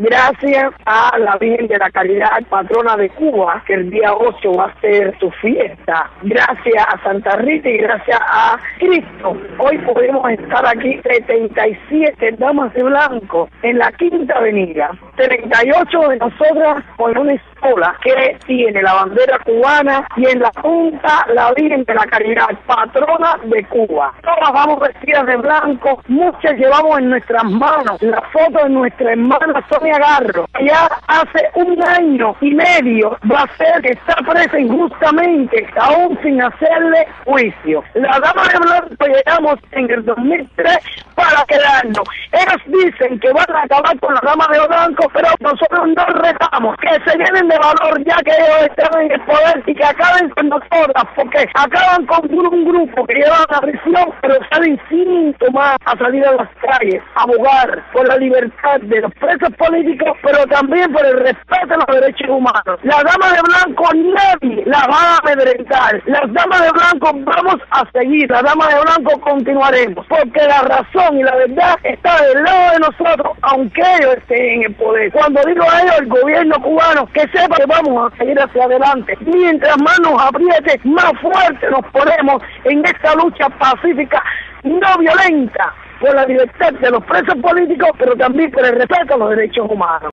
gracias a la Virgen de la Caridad, patrona de Cuba, que el día 8 va a ser su fiesta. Gracias a Santa Rita y gracias a Cristo, hoy podemos estar aquí 77 damas de blanco en la Quinta Avenida. 38 de nosotras con una escuela que tiene la bandera cubana y en la punta la Virgen de la Caridad, patrona de Cuba. Todas vamos vestidas de blanco, muchas llevamos en nuestras manos la foto de nuestra hermana Sonia Garro. Ya hace 1 año y medio va a ser que está presa injustamente, aún sin hacerle juicio. La dama de blanco llegamos en el 2003 para quedarnos. Ellos dicen que van a acabar con la dama de blanco, pero nosotros nos retamos que se llenen de valor ya que ellos están en el poder y que acaben con nosotras, porque acaban con un grupo que lleva a la prisión, pero salen síntomas a salir a las calles, a abogar por la libertad de los presos políticos, pero también por el respeto a los derechos humanos. La dama de blanco nadie la va a amedrentar. Las damas de blanco vamos a seguir, la dama de blanco continuaremos, porque la razón y la verdad está del lado de nosotros, aunque ellos estén en el poder. Cuando digo a ellos, el gobierno cubano, que sepa que vamos a seguir hacia adelante. Mientras más nos apriete, más fuerte nos ponemos en esta lucha pacífica, no violenta, por la libertad de los presos políticos, pero también por el respeto a los derechos humanos.